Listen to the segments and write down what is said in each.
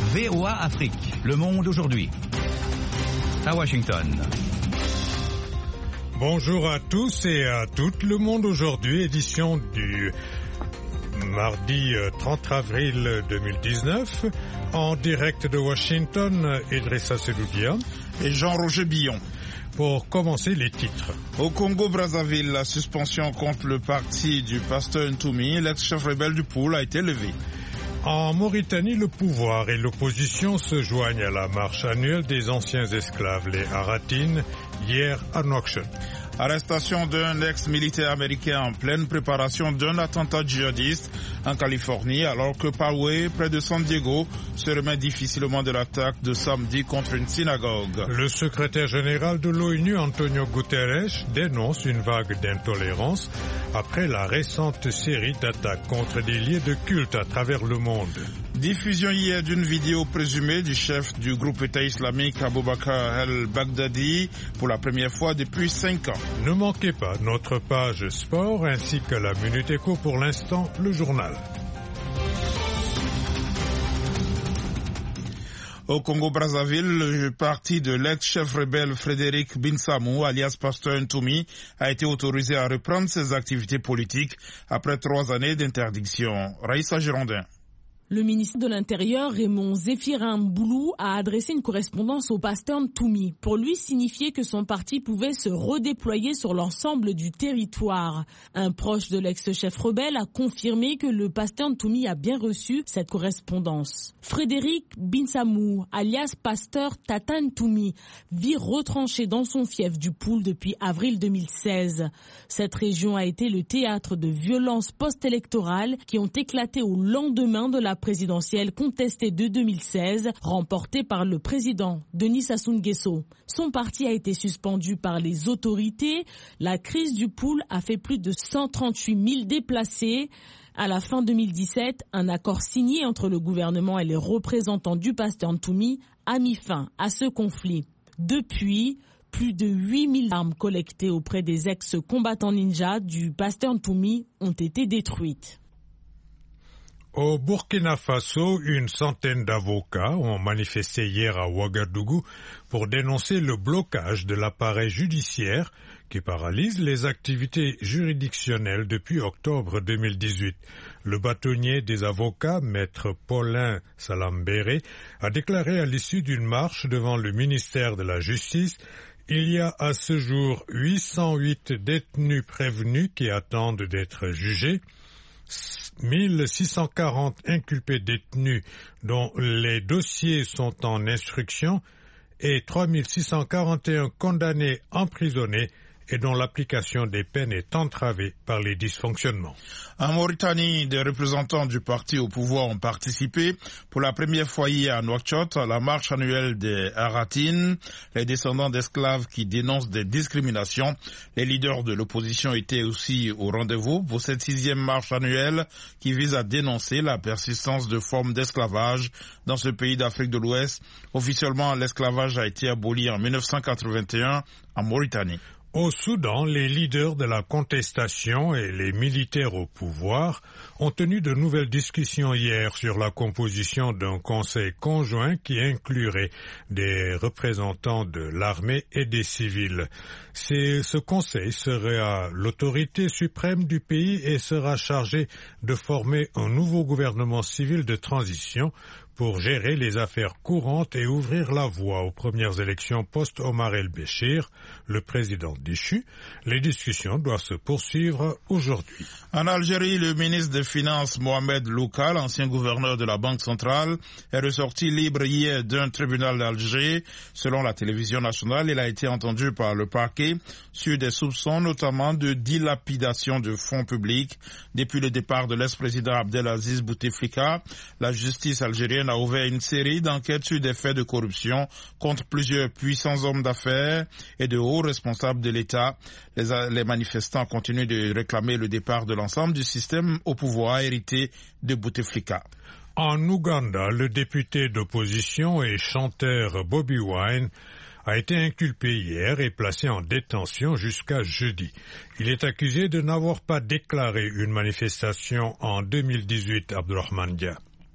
VOA Afrique, le monde aujourd'hui. À Washington. Bonjour à tous et à toutes, le monde aujourd'hui, édition du mardi 30 avril 2019, en direct de Washington, Idrissa Seloudia et Jean-Roger Billon. Pour commencer, les titres. Au Congo-Brazzaville, la suspension contre le parti du pasteur Ntoumi, l'ex-chef rebelle du POUL, a été levée. En Mauritanie, le pouvoir et l'opposition se joignent à la marche annuelle des anciens esclaves, les Haratines, hier à Nouakchott. Arrestation d'un ex-militaire américain en pleine préparation d'un attentat djihadiste en Californie, alors que Poway, près de San Diego, se remet difficilement de l'attaque de samedi contre une synagogue. Le secrétaire général de l'ONU, Antonio Guterres, dénonce une vague d'intolérance après la récente série d'attaques contre des lieux de culte à travers le monde. Diffusion hier d'une vidéo présumée du chef du groupe État islamique Aboubakar el-Baghdadi pour la première fois depuis 5 ans. Ne manquez pas notre page sport ainsi que la Minute Éco, pour l'instant le journal. Au Congo-Brazzaville, le parti de l'ex-chef rebelle Frédéric Binsamou, alias Pasteur Ntoumi, a été autorisé à reprendre ses activités politiques après 3 années d'interdiction. Raïssa Girondin. Le ministre de l'Intérieur, Raymond Zéphirin Mboulou, a adressé une correspondance au pasteur Ntoumi pour lui signifier que son parti pouvait se redéployer sur l'ensemble du territoire. Un proche de l'ex-chef rebelle a confirmé que le pasteur Ntoumi a bien reçu cette correspondance. Frédéric Binsamou, alias pasteur Tata Ntoumi, vit retranché dans son fief du Poul depuis avril 2016. Cette région a été le théâtre de violences post-électorales qui ont éclaté au lendemain de la présidentielle contestée de 2016, remportée par le président Denis Sassou Nguesso. Son parti a été suspendu par les autorités. La crise du Poul a fait plus de 138 000 déplacés. À la fin 2017, un accord signé entre le gouvernement et les représentants du pasteur Ntoumi a mis fin à ce conflit. Depuis, plus de 8 000 armes collectées auprès des ex-combattants ninjas du pasteur Ntoumi ont été détruites. Au Burkina Faso, une centaine d'avocats ont manifesté hier à Ouagadougou pour dénoncer le blocage de l'appareil judiciaire qui paralyse les activités juridictionnelles depuis octobre 2018. Le bâtonnier des avocats, maître Paulin Salambéré, a déclaré à l'issue d'une marche devant le ministère de la Justice: il y a à ce jour 808 détenus prévenus qui attendent d'être jugés, 1640 inculpés détenus dont les dossiers sont en instruction et 3641 condamnés emprisonnés et dont l'application des peines est entravée par les dysfonctionnements. En Mauritanie, des représentants du parti au pouvoir ont participé pour la première fois hier à Nouakchott à la marche annuelle des Haratines, les descendants d'esclaves qui dénoncent des discriminations. Les leaders de l'opposition étaient aussi au rendez-vous pour cette 6e marche annuelle qui vise à dénoncer la persistance de formes d'esclavage dans ce pays d'Afrique de l'Ouest. Officiellement, l'esclavage a été aboli en 1981 en Mauritanie. Au Soudan, les leaders de la contestation et les militaires au pouvoir ont tenu de nouvelles discussions hier sur la composition d'un conseil conjoint qui inclurait des représentants de l'armée et des civils. Ce conseil sera l'autorité suprême du pays et sera chargé de former un nouveau gouvernement civil de transition pour gérer les affaires courantes et ouvrir la voie aux premières élections post-Omar el-Béchir, le président déchu. Les discussions doivent se poursuivre aujourd'hui. En Algérie, le ministre des Finances Mohamed Louka, l'ancien gouverneur de la Banque centrale, est ressorti libre hier d'un tribunal d'Alger. Selon la télévision nationale, il a été entendu par le parquet sur des soupçons notamment de dilapidation de fonds publics. Depuis le départ de l'ex-président Abdelaziz Bouteflika, la justice algérienne a ouvert une série d'enquêtes sur des faits de corruption contre plusieurs puissants hommes d'affaires et de hauts responsables de l'État. Les manifestants continuent de réclamer le départ de l'ensemble du système au pouvoir hérité de Bouteflika. En Ouganda, le député d'opposition et chanteur Bobi Wine a été inculpé hier et placé en détention jusqu'à jeudi. Il est accusé de n'avoir pas déclaré une manifestation en 2018, Abdourahmane Dia.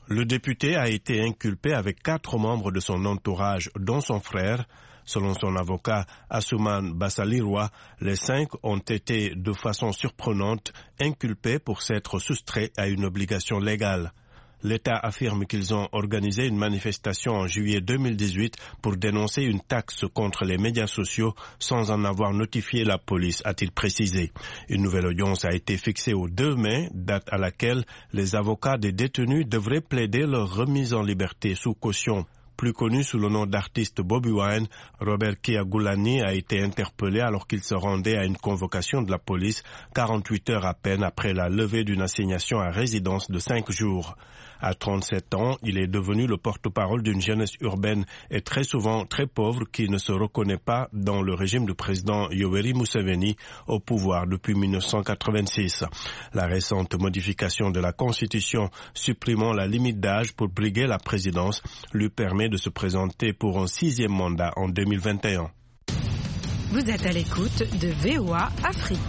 Le député a été inculpé avec 4 membres de son entourage, dont son frère. Selon son avocat Asuman Basalirwa, les 5 ont été de façon surprenante inculpés pour s'être soustraits à une obligation légale. L'État affirme qu'ils ont organisé une manifestation en juillet 2018 pour dénoncer une taxe contre les médias sociaux sans en avoir notifié la police, a-t-il précisé. Une nouvelle audience a été fixée au 2 mai, date à laquelle les avocats des détenus devraient plaider leur remise en liberté sous caution. Plus connu sous le nom d'artiste Bobi Wine, Robert Kyagulanyi a été interpellé alors qu'il se rendait à une convocation de la police 48 heures à peine après la levée d'une assignation à résidence de 5 jours. À 37 ans, il est devenu le porte-parole d'une jeunesse urbaine et très souvent très pauvre qui ne se reconnaît pas dans le régime du président Yoweri Museveni au pouvoir depuis 1986. La récente modification de la Constitution supprimant la limite d'âge pour briguer la présidence lui permet de se présenter pour un 6e mandat en 2021. Vous êtes à l'écoute de VOA Afrique.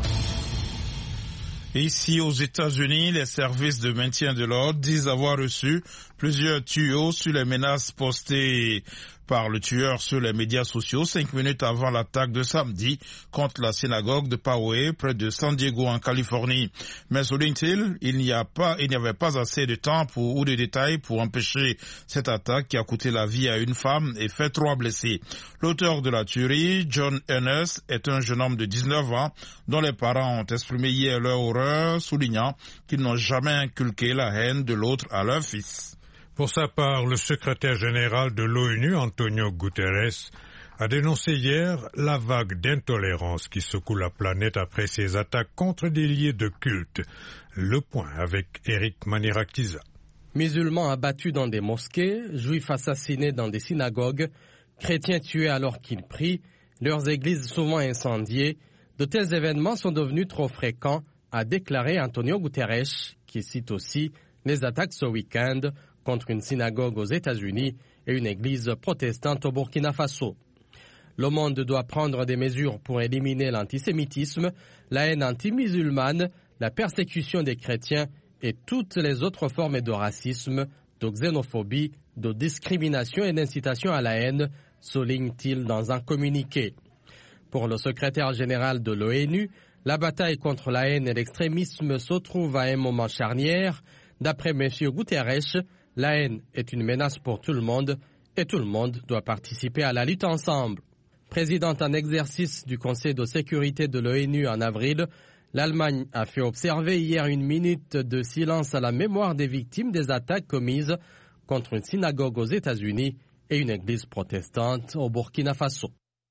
Ici aux États-Unis, les services de maintien de l'ordre disent avoir reçu plusieurs tuyaux sur les menaces postées par le tueur sur les médias sociaux 5 minutes avant l'attaque de samedi contre la synagogue de Poway près de San Diego en Californie. Mais souligne-t-il, il n'y avait pas assez de temps ou de détails pour empêcher cette attaque qui a coûté la vie à une femme et fait 3 blessés. L'auteur de la tuerie, John Ernest, est un jeune homme de 19 ans dont les parents ont exprimé hier leur horreur, soulignant qu'ils n'ont jamais inculqué la haine de l'autre à leur fils. Pour sa part, le secrétaire général de l'ONU, Antonio Guterres, a dénoncé hier la vague d'intolérance qui secoue la planète après ces attaques contre des lieux de culte. Le point avec Eric Manirakiza. Musulmans abattus dans des mosquées, juifs assassinés dans des synagogues, chrétiens tués alors qu'ils prient, leurs églises souvent incendiées, de tels événements sont devenus trop fréquents, a déclaré Antonio Guterres, qui cite aussi les attaques ce week-end contre une synagogue aux États-Unis et une église protestante au Burkina Faso. Le monde doit prendre des mesures pour éliminer l'antisémitisme, la haine anti-musulmane, la persécution des chrétiens et toutes les autres formes de racisme, de xénophobie, de discrimination et d'incitation à la haine, souligne-t-il dans un communiqué. Pour le secrétaire général de l'ONU, la bataille contre la haine et l'extrémisme se trouve à un moment charnière. D'après M. Guterres, la haine est une menace pour tout le monde et tout le monde doit participer à la lutte ensemble. Présidente en exercice du Conseil de sécurité de l'ONU en avril, l'Allemagne a fait observer hier 1 minute de silence à la mémoire des victimes des attaques commises contre une synagogue aux États-Unis et une église protestante au Burkina Faso.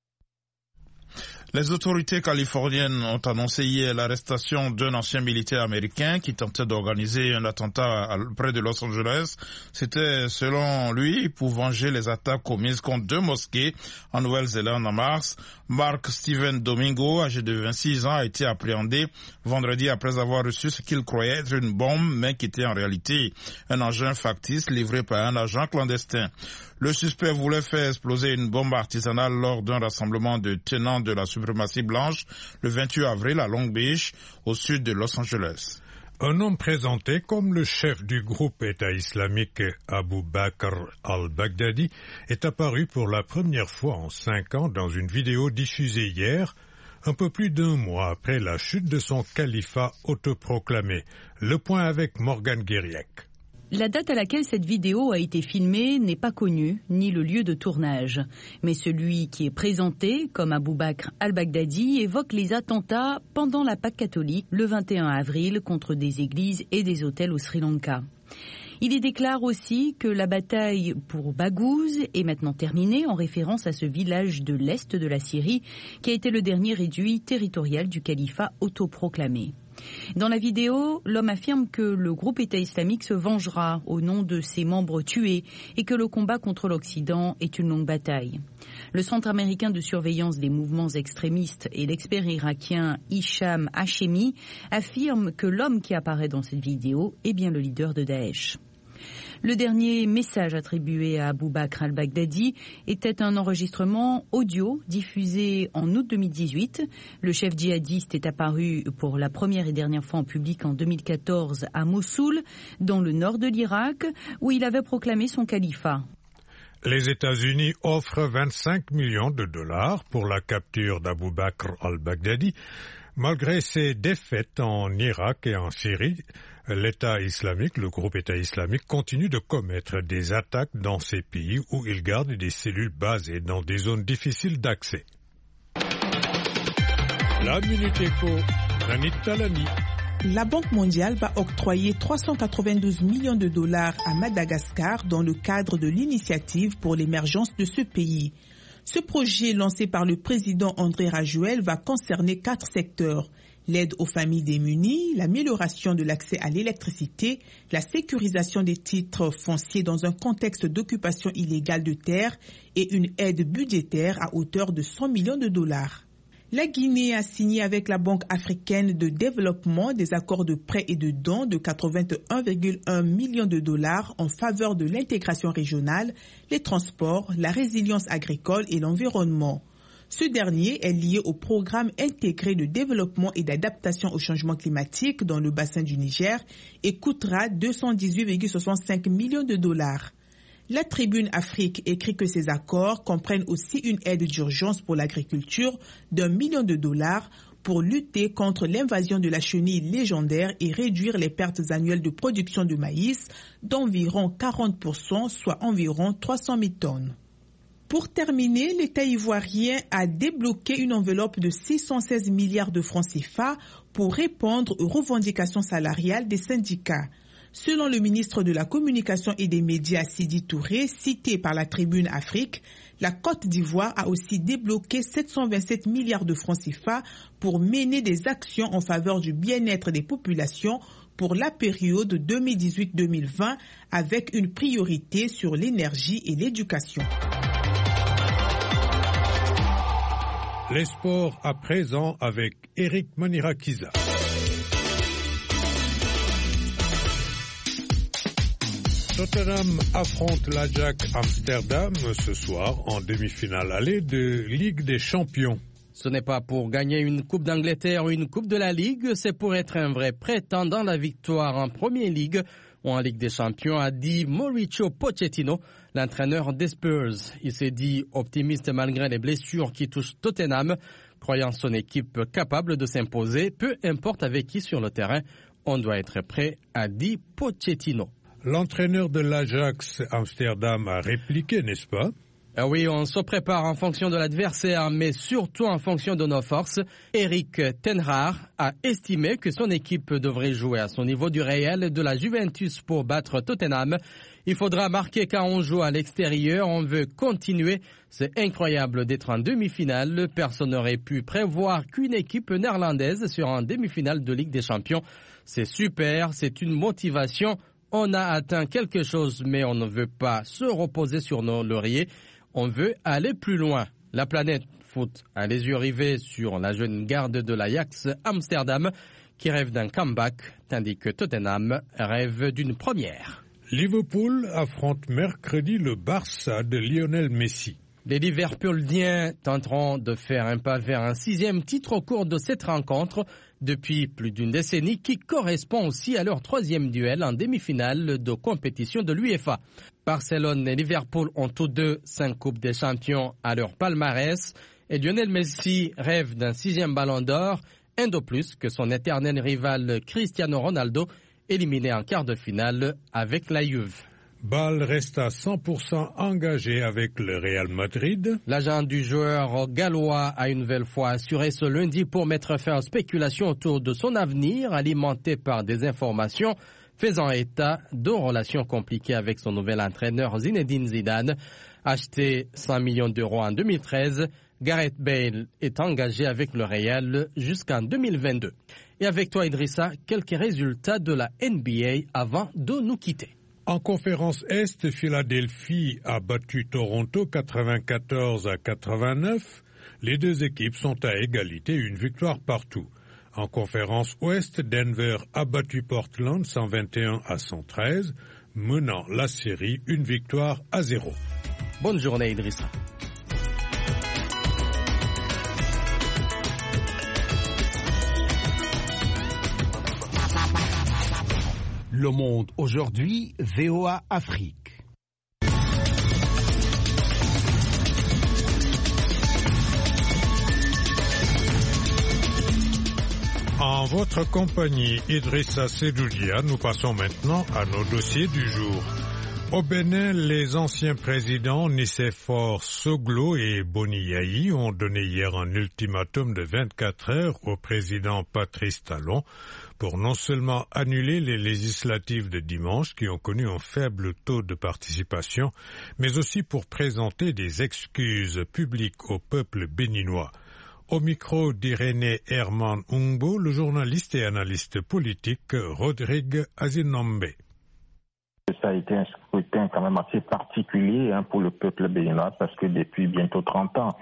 Les autorités californiennes ont annoncé hier l'arrestation d'un ancien militaire américain qui tentait d'organiser un attentat près de Los Angeles. C'était, selon lui, pour venger les attaques commises contre 2 mosquées en Nouvelle-Zélande en mars. Mark Steven Domingo, âgé de 26 ans, a été appréhendé vendredi après avoir reçu ce qu'il croyait être une bombe, mais qui était en réalité un engin factice livré par un agent clandestin. Le suspect voulait faire exploser une bombe artisanale lors d'un rassemblement de tenants de la suprématie blanche le 28 avril à Long Beach, au sud de Los Angeles. Un homme présenté comme le chef du groupe État islamique Abu Bakr al-Baghdadi est apparu pour la première fois en 5 ans dans une vidéo diffusée hier, un peu plus d'1 mois après la chute de son califat autoproclamé. Le point avec Morgane Guériac. La date à laquelle cette vidéo a été filmée n'est pas connue, ni le lieu de tournage. Mais celui qui est présenté comme Abu Bakr al-Baghdadi évoque les attentats pendant la Pâque catholique le 21 avril contre des églises et des hôtels au Sri Lanka. Il y déclare aussi que la bataille pour Baghouz est maintenant terminée, en référence à ce village de l'est de la Syrie qui a été le dernier réduit territorial du califat autoproclamé. Dans la vidéo, l'homme affirme que le groupe État islamique se vengera au nom de ses membres tués et que le combat contre l'Occident est une longue bataille. Le Centre américain de surveillance des mouvements extrémistes et l'expert irakien Hicham Hachemi affirment que l'homme qui apparaît dans cette vidéo est bien le leader de Daesh. Le dernier message attribué à Abou Bakr al-Baghdadi était un enregistrement audio diffusé en août 2018. Le chef djihadiste est apparu pour la première et dernière fois en public en 2014 à Mossoul, dans le nord de l'Irak, où il avait proclamé son califat. Les États-Unis offrent 25 millions de dollars pour la capture d'Abou Bakr al-Baghdadi. Malgré ses défaites en Irak et en Syrie, l'État islamique, le groupe État islamique, continue de commettre des attaques dans ces pays où il garde des cellules basées dans des zones difficiles d'accès. La Minute Éco, Nanit Talani. La Banque mondiale va octroyer 392 millions de dollars à Madagascar dans le cadre de l'initiative pour l'émergence de ce pays. Ce projet lancé par le président André Rajoelina va concerner 4 secteurs. L'aide aux familles démunies, l'amélioration de l'accès à l'électricité, la sécurisation des titres fonciers dans un contexte d'occupation illégale de terres et une aide budgétaire à hauteur de 100 millions de dollars. La Guinée a signé avec la Banque africaine de développement des accords de prêt et de dons de 81,1 millions de dollars en faveur de l'intégration régionale, les transports, la résilience agricole et l'environnement. Ce dernier est lié au programme intégré de développement et d'adaptation au changement climatique dans le bassin du Niger et coûtera 218,65 millions de dollars. La Tribune Afrique écrit que ces accords comprennent aussi une aide d'urgence pour l'agriculture d'1 million de dollars pour lutter contre l'invasion de la chenille légendaire et réduire les pertes annuelles de production de maïs d'environ 40%, soit environ 300 000 tonnes. Pour terminer, l'État ivoirien a débloqué une enveloppe de 616 milliards de francs CFA pour répondre aux revendications salariales des syndicats. Selon le ministre de la Communication et des Médias Sidi Touré, cité par la Tribune Afrique, la Côte d'Ivoire a aussi débloqué 727 milliards de francs CFA pour mener des actions en faveur du bien-être des populations pour la période 2018-2020 avec une priorité sur l'énergie et l'éducation. Les sports à présent avec Eric Manirakiza. Tottenham affronte l'Ajax Amsterdam ce soir en demi-finale aller de Ligue des Champions. Ce n'est pas pour gagner une Coupe d'Angleterre ou une Coupe de la Ligue, c'est pour être un vrai prétendant à la victoire en Premier League ou en Ligue des Champions, a dit Mauricio Pochettino, l'entraîneur des Spurs. Il s'est dit optimiste malgré les blessures qui touchent Tottenham, croyant son équipe capable de s'imposer, peu importe avec qui sur le terrain. On doit être prêt, a dit Pochettino. L'entraîneur de l'Ajax Amsterdam a répliqué, n'est-ce pas? Oui, on se prépare en fonction de l'adversaire, mais surtout en fonction de nos forces. Erik ten Hag a estimé que son équipe devrait jouer à son niveau du Real de la Juventus pour battre Tottenham. Il faudra marquer quand on joue à l'extérieur, on veut continuer. C'est incroyable d'être en demi-finale. Personne n'aurait pu prévoir qu'une équipe néerlandaise sera en demi-finale de Ligue des Champions. C'est super, c'est une motivation. On a atteint quelque chose, mais on ne veut pas se reposer sur nos lauriers. On veut aller plus loin. La planète foot a les yeux rivés sur la jeune garde de l'Ajax Amsterdam qui rêve d'un comeback, tandis que Tottenham rêve d'une première. Liverpool affronte mercredi le Barça de Lionel Messi. Les Liverpooliens tenteront de faire un pas vers un 6e titre au cours de cette rencontre depuis plus d'une décennie qui correspond aussi à leur 3e duel en demi-finale de compétition de l'UEFA. Barcelone et Liverpool ont tous deux 5 Coupes des Champions à leur palmarès et Lionel Messi rêve d'un 6e ballon d'or, un de plus que son éternel rival Cristiano Ronaldo, éliminé en quart de finale avec la Juve. Ball reste à 100% engagé avec le Real Madrid. L'agent du joueur gallois a une nouvelle fois assuré ce lundi pour mettre fin aux spéculations autour de son avenir, alimentées par des informations faisant état de relations compliquées avec son nouvel entraîneur Zinedine Zidane. Acheté 100 millions d'euros en 2013, Gareth Bale est engagé avec le Real jusqu'en 2022. Et avec toi Idrissa, quelques résultats de la NBA avant de nous quitter. En conférence Est, Philadelphie a battu Toronto 94-89. Les deux équipes sont à égalité, une victoire partout. En conférence Ouest, Denver a battu Portland 121-113. menant la série 1-0. Bonne journée Idrissa. Le Monde aujourd'hui, VOA Afrique. En votre compagnie, Idrissa Sedoudia, nous passons maintenant à nos dossiers du jour. Au Bénin, les anciens présidents Nicéphore Soglo et Boni Yayi ont donné hier un ultimatum de 24 heures au président Patrice Talon pour non seulement annuler les législatives de dimanche qui ont connu un faible taux de participation, mais aussi pour présenter des excuses publiques au peuple béninois. Au micro d'Irénée Herman Ungbo, le journaliste et analyste politique Rodrigue Azinombe. Ça a été un scrutin quand même assez particulier pour le peuple béninois parce que depuis bientôt 30 ans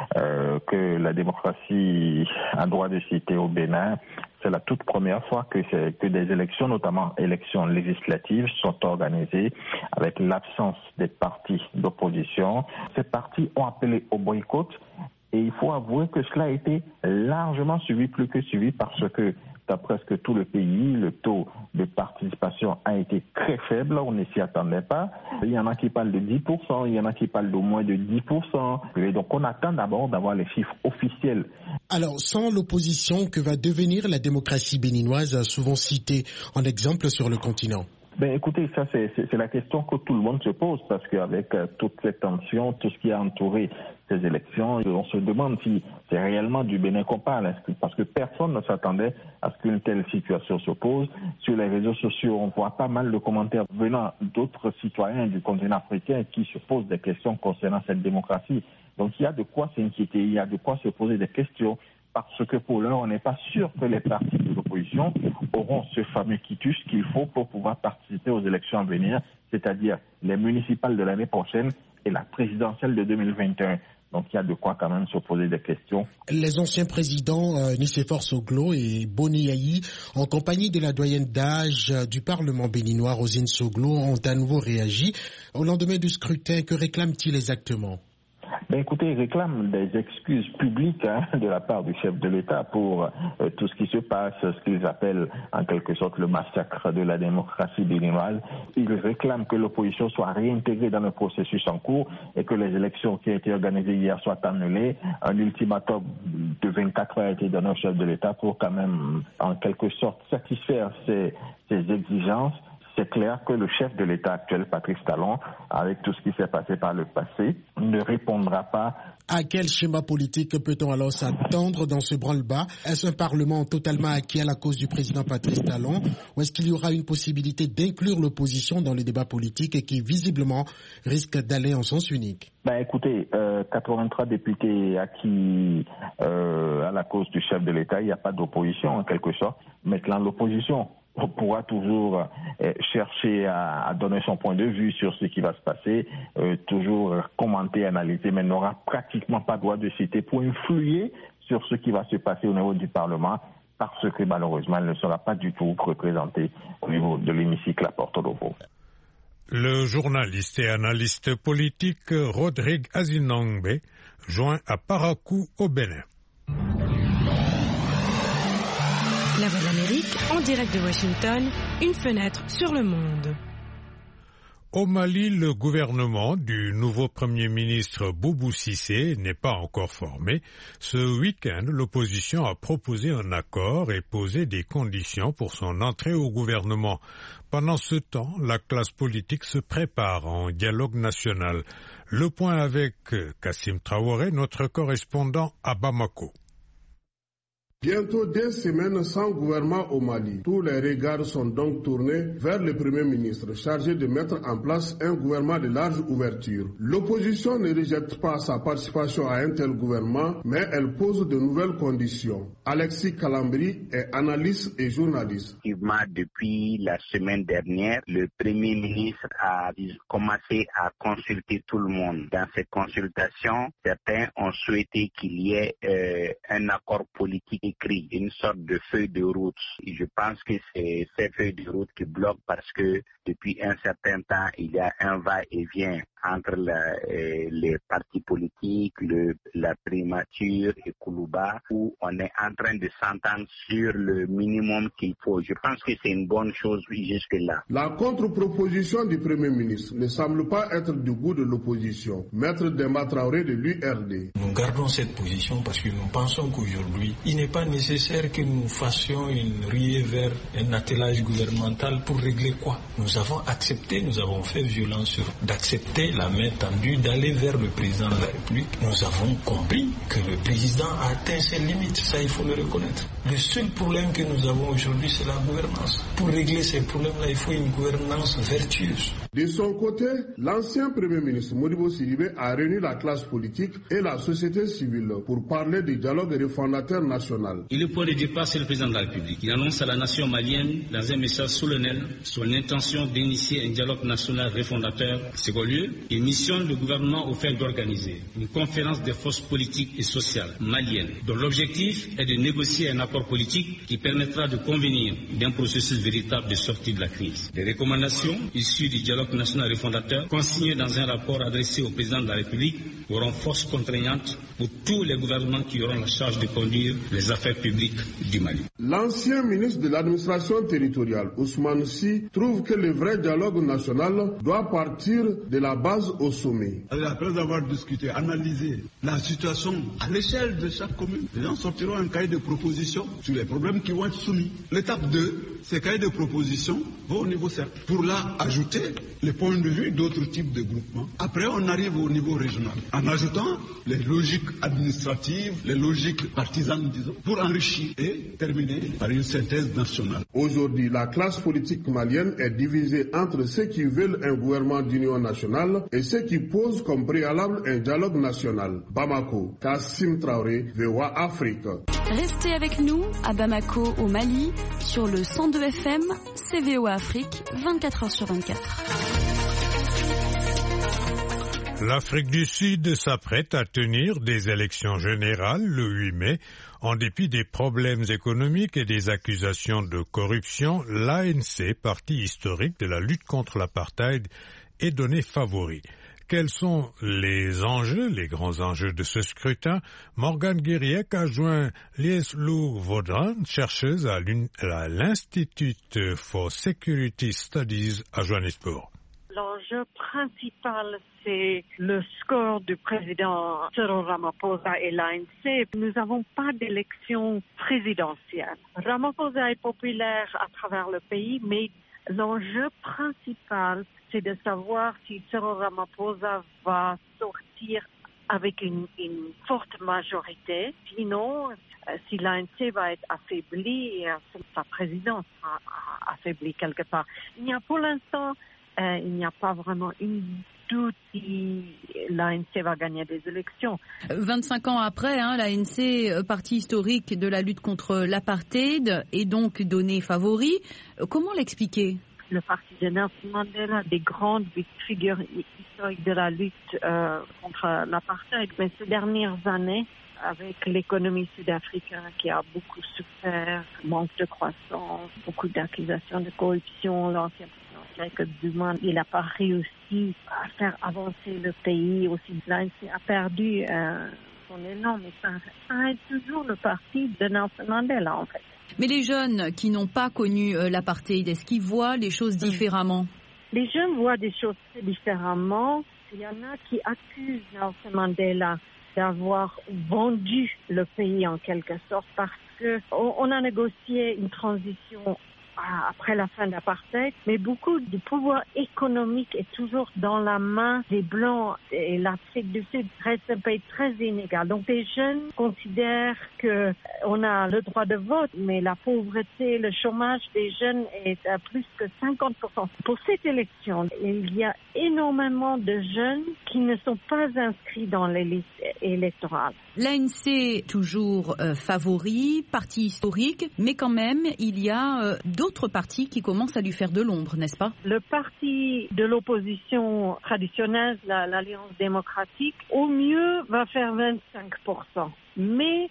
que la démocratie a droit de citer au Bénin, c'est la toute première fois que des élections, notamment élections législatives, sont organisées avec l'absence des partis d'opposition. Ces partis ont appelé au boycott. Et il faut avouer que cela a été largement suivi, plus que suivi, parce que dans presque tout le pays, le taux de participation a été très faible, on ne s'y attendait pas. Il y en a qui parlent de 10%, il y en a qui parlent de moins de 10%. Et donc on attend d'abord d'avoir les chiffres officiels. Alors, sans l'opposition, que va devenir la démocratie béninoise, souvent citée en exemple sur le continent ? Écoutez, ça c'est la question que tout le monde se pose parce qu'avec toutes ces tensions, tout ce qui a entouré ces élections, on se demande si c'est réellement du Bénin qu'on parle parce que personne ne s'attendait à ce qu'une telle situation se pose. Sur les réseaux sociaux, on voit pas mal de commentaires venant d'autres citoyens du continent africain qui se posent des questions concernant cette démocratie. Donc il y a de quoi s'inquiéter, il y a de quoi se poser des questions. Parce que pour l'heure, on n'est pas sûr que les partis de l'opposition auront ce fameux quitus qu'il faut pour pouvoir participer aux élections à venir, c'est-à-dire les municipales de l'année prochaine et la présidentielle de 2021. Donc il y a de quoi quand même se poser des questions. Les anciens présidents Nicéphore Soglo et Boni Yayi, en compagnie de la doyenne d'âge du Parlement béninois, Rosine Soglo, ont à nouveau réagi. Au lendemain du scrutin, que réclament-ils exactement ? Écoutez, ils réclament des excuses publiques de la part du chef de l'État pour tout ce qui se passe, ce qu'ils appellent en quelque sorte le massacre de la démocratie béninoise. Ils réclament que l'opposition soit réintégrée dans le processus en cours et que les élections qui ont été organisées hier soient annulées. Un ultimatum de 24 heures a été donné au chef de l'État pour quand même en quelque sorte satisfaire ces exigences. C'est clair que le chef de l'État actuel, Patrice Talon, avec tout ce qui s'est passé par le passé, ne répondra pas. À quel schéma politique peut-on alors s'attendre dans ce branle-bas ? Est-ce un Parlement totalement acquis à la cause du président Patrice Talon ou est-ce qu'il y aura une possibilité d'inclure l'opposition dans le débat politique et qui visiblement risque d'aller en sens unique ? Écoutez, 83 députés acquis à la cause du chef de l'État, il n'y a pas d'opposition en quelque sorte. Maintenant, l'opposition pourra toujours chercher à donner son point de vue sur ce qui va se passer, toujours commenter, analyser, mais n'aura pratiquement pas droit de citer pour influer sur ce qui va se passer au niveau du Parlement, parce que malheureusement, elle ne sera pas du tout représentée au niveau de l'hémicycle à Porto Novo. Le journaliste et analyste politique Rodrigue Azinombe, joint à Parakou au Bénin. La Voix de l'Amérique, en direct de Washington, une fenêtre sur le monde. Au Mali, le gouvernement du nouveau Premier ministre Boubou Cissé n'est pas encore formé. Ce week-end, l'opposition a proposé un accord et posé des conditions pour son entrée au gouvernement. Pendant ce temps, la classe politique se prépare en dialogue national. Le point avec Kassim Traoré, notre correspondant à Bamako. Bientôt 2 semaines sans gouvernement au Mali. Tous les regards sont donc tournés vers le Premier ministre, chargé de mettre en place un gouvernement de large ouverture. L'opposition ne rejette pas sa participation à un tel gouvernement, mais elle pose de nouvelles conditions. Alexis Kalambri est analyste et journaliste. Depuis la semaine dernière, le Premier ministre a commencé à consulter tout le monde. Dans ces consultations, certains ont souhaité qu'il y ait un accord politique écrit, une sorte de feuille de route. Et je pense que c'est cette feuille de route qui bloque parce que depuis un certain temps, il y a un va-et-vient entre les partis politiques, la primature et Koulouba, où on est en train de s'entendre sur le minimum qu'il faut. Je pense que c'est une bonne chose jusque-là. La contre-proposition du Premier ministre ne semble pas être du goût de l'opposition. Maître Demba Traoré de l'URD. Nous gardons cette position parce que nous pensons qu'aujourd'hui, il n'est pas nécessaire que nous fassions une ruée vers un attelage gouvernemental pour régler quoi? Nous avons accepté, nous avons fait violence sur d'accepter la main tendue, d'aller vers le président de la République. Nous avons compris que le président a atteint ses limites, ça il faut le reconnaître. Le seul problème que nous avons aujourd'hui, c'est la gouvernance. Pour régler ces problèmes-là, il faut une gouvernance vertueuse. De son côté, l'ancien Premier ministre Modibo Sidibé a réuni la classe politique et la société civile pour parler du dialogue refondateur national. Et le point de départ, c'est le président de la République. Il annonce à la nation malienne, dans un message solennel, son intention d'initier un dialogue national refondateur. Second lieu, il missionne le gouvernement au fait d'organiser une conférence des forces politiques et sociales maliennes, dont l'objectif est de négocier un accord politique qui permettra de convenir d'un processus véritable de sortie de la crise. Les recommandations issues du dialogue national refondateur, consignées dans un rapport adressé au président de la République, auront force contraignante pour tous les gouvernements qui auront la charge de conduire les affaires publiques du Mali. L'ancien ministre de l'administration territoriale, Ousmane Sy, trouve que le vrai dialogue national doit partir de la base au sommet. Après avoir discuté, analysé la situation à l'échelle de chaque commune, les gens sortiront un cahier de propositions sur les problèmes qui vont être soumis. L'étape 2, ces cahiers de propositions vont au niveau CERF pour là ajouter les points de vue d'autres types de groupements. Après, on arrive au niveau régional en ajoutant les logiques administratives, les logiques partisanes, disons, pour enrichir et terminer par une synthèse nationale. Aujourd'hui, la classe politique malienne est divisée entre ceux qui veulent un gouvernement d'union nationale et ceux qui posent comme préalable un dialogue national. Bamako, Kassim Traoré, VOA Afrique. Restez avec nous à Bamako, au Mali, sur le 102 FM, c'est VOA Afrique, 24h sur 24. L'Afrique du Sud s'apprête à tenir des élections générales le 8 mai. En dépit des problèmes économiques et des accusations de corruption, l'ANC, parti historique de la lutte contre l'apartheid, est donné favori. Quels sont les enjeux, les grands enjeux de ce scrutin? Morgane Guiriec a joint Lieslou Vaudran, chercheuse à l'Institute for Security Studies à Johannesburg. L'enjeu principal, c'est le score du président Cyril Ramaphosa et l'ANC. Nous n'avons pas d'élection présidentielle. Ramaphosa est populaire à travers le pays, mais l'enjeu principal, c'est de savoir si Cyril Ramaphosa va sortir avec une forte majorité. Sinon, si l'ANC va être affaibli, sa présidence sera affaiblie quelque part. Pour l'instant, il n'y a pas vraiment une doute si l'ANC va gagner des élections. 25 ans après, l'ANC, parti historique de la lutte contre l'apartheid, est donc donné favori. Comment l'expliquer? Le parti de Nelson Mandela, des grandes figures historiques de la lutte contre l'apartheid, mais ces dernières années, avec l'économie sud-africaine qui a beaucoup souffert, manque de croissance, beaucoup d'accusations de corruption, l'ancien Jacob Zuma, il n'a pas réussi à faire avancer le pays. Aussi, l'ANC a perdu son élan, mais ça reste toujours le parti de Nelson Mandela, en fait. Mais les jeunes qui n'ont pas connu l'apartheid, est-ce qu'ils voient les choses différemment? Les jeunes voient des choses différemment. Il y en a qui accusent Nelson Mandela d'avoir vendu le pays en quelque sorte parce qu'on a négocié une transition après la fin de l'apartheid, mais beaucoup du pouvoir économique est toujours dans la main des Blancs et l'Afrique du Sud reste un pays très inégal. Donc les jeunes considèrent qu'on a le droit de vote, mais la pauvreté, le chômage des jeunes est à plus que 50%. Pour cette élection, il y a énormément de jeunes qui ne sont pas inscrits dans les listes électorales. L'ANC toujours favori, parti historique, mais quand même il y a d'autres partis qui commencent à lui faire de l'ombre, n'est-ce pas? Le parti de l'opposition traditionnelle, l'Alliance démocratique, au mieux va faire 25%. Mais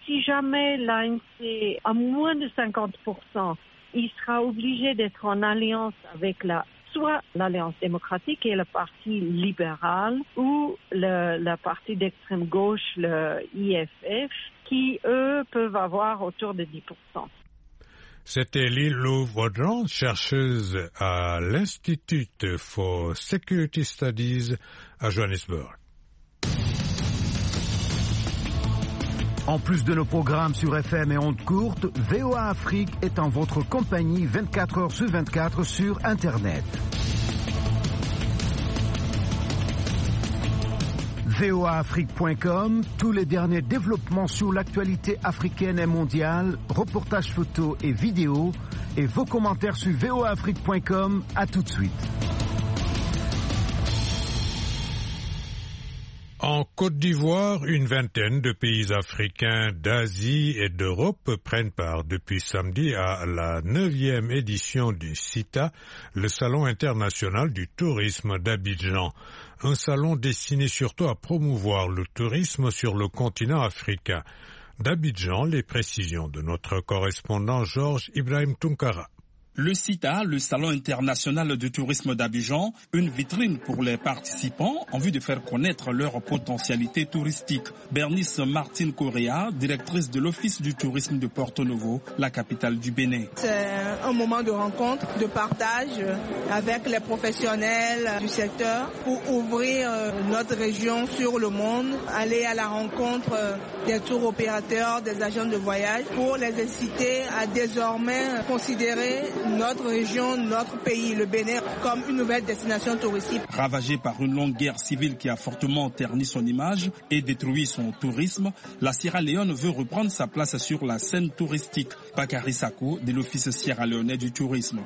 si jamais l'ANC a moins de 50%, il sera obligé d'être en alliance avec soit l'Alliance démocratique et le Parti libéral ou le parti d'extrême gauche, le IFF, qui, eux, peuvent avoir autour de 10%. C'était Lilou Vaudran, chercheuse à l'Institute for Security Studies à Johannesburg. En plus de nos programmes sur FM et ondes courtes, VOA Afrique est en votre compagnie 24 heures sur 24 sur Internet. voaafrique.com, tous les derniers développements sur l'actualité africaine et mondiale, reportages photos et vidéos, et vos commentaires sur voaafrique.com. À tout de suite. En Côte d'Ivoire, une vingtaine de pays africains d'Asie et d'Europe prennent part depuis samedi à la 9e édition du CITA, le Salon international du tourisme d'Abidjan. Un salon destiné surtout à promouvoir le tourisme sur le continent africain. D'Abidjan, les précisions de notre correspondant Georges Ibrahim Tunkara. Le CITA, le Salon international du tourisme d'Abidjan, une vitrine pour les participants en vue de faire connaître leur potentialité touristique. Bernice Martine Correa, directrice de l'Office du tourisme de Porto Novo, la capitale du Bénin. C'est un moment de rencontre, de partage avec les professionnels du secteur pour ouvrir notre région sur le monde, aller à la rencontre des tours opérateurs, des agents de voyage pour les inciter à désormais considérer notre région, notre pays, le Bénin, comme une nouvelle destination touristique. Ravagée par une longue guerre civile qui a fortement terni son image et détruit son tourisme, la Sierra Leone veut reprendre sa place sur la scène touristique. Bakary Sako, de l'Office sierra-léonais du tourisme.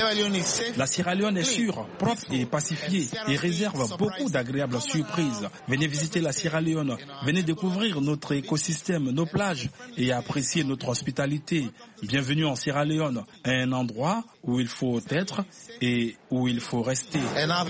La Sierra Leone est sûre, propre et pacifiée et réserve beaucoup d'agréables surprises. Venez visiter la Sierra Leone, venez découvrir notre écosystème, nos plages et apprécier notre hospitalité. Bienvenue en Sierra Leone, un endroit où il faut être et où il faut rester.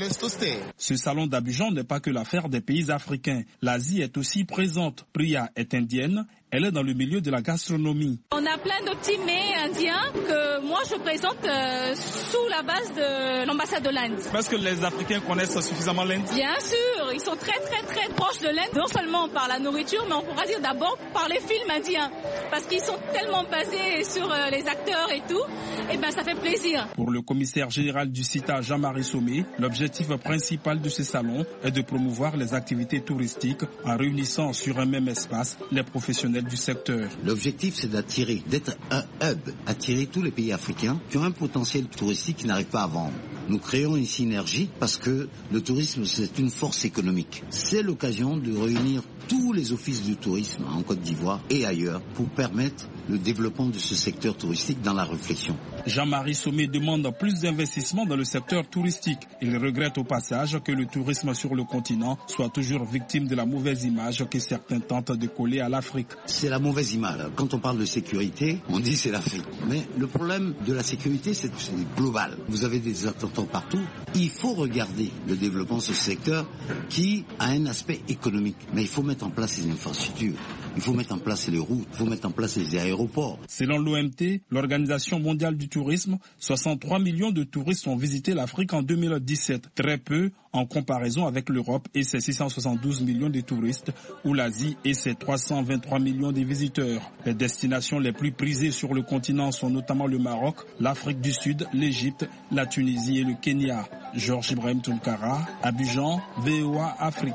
Ce salon d'Abidjan n'est pas que l'affaire des pays africains. L'Asie est aussi présente. Priya est indienne. Elle est dans le milieu de la gastronomie. On a plein de petits mets indiens que moi je présente sous la base de l'ambassade de l'Inde. Est-ce que les Africains connaissent suffisamment l'Inde? Bien sûr, ils sont très proches de l'Inde. Non seulement par la nourriture, mais on pourra dire d'abord par les films indiens. Parce qu'ils sont tellement basés sur les acteurs et tout, et ben ça fait plaisir. Pour le commissaire général du CITA, Jean-Marie Sommet, l'objectif principal de ce salon est de promouvoir les activités touristiques en réunissant sur un même espace les professionnels du secteur. L'objectif, c'est d'être un hub, attirer tous les pays africains qui ont un potentiel touristique qui n'arrivent pas à vendre. Nous créons une synergie parce que le tourisme, c'est une force économique. C'est l'occasion de réunir tous les offices du tourisme en Côte d'Ivoire et ailleurs pour permettre le développement de ce secteur touristique dans la réflexion. Jean-Marie Sommet demande plus d'investissement dans le secteur touristique. Il regrette au passage que le tourisme sur le continent soit toujours victime de la mauvaise image que certains tentent de coller à l'Afrique. C'est la mauvaise image. Quand on parle de sécurité, on dit c'est l'Afrique. Mais le problème de la sécurité, c'est global. Vous avez des attentats partout. Il faut regarder le développement de ce secteur qui a un aspect économique. Mais il faut mettre en place les infrastructures. Il faut mettre en place les routes. Il faut mettre en place les aéroports. Selon l'OMT, l'Organisation mondiale du tourisme, 63 millions de touristes ont visité l'Afrique en 2017. Très peu en comparaison avec l'Europe et ses 672 millions de touristes, ou l'Asie et ses 323 millions de visiteurs. Les destinations les plus prisées sur le continent sont notamment le Maroc, l'Afrique du Sud, l'Égypte, la Tunisie et le Kenya. Georges Ibrahim Tunkara, Abidjan, VOA Afrique.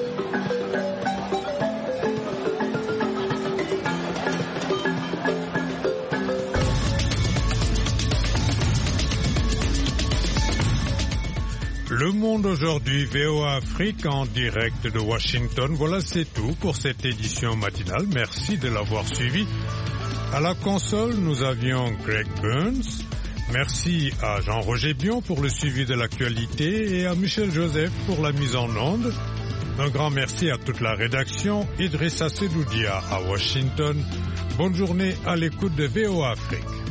Le Monde aujourd'hui, VOA Afrique en direct de Washington. Voilà, c'est tout pour cette édition matinale. Merci de l'avoir suivi. À la console, nous avions Greg Burns. Merci à Jean-Roger Bion pour le suivi de l'actualité et à Michel Joseph pour la mise en onde. Un grand merci à toute la rédaction. Idrissa Sedoudia à Washington. Bonne journée à l'écoute de VOA Afrique.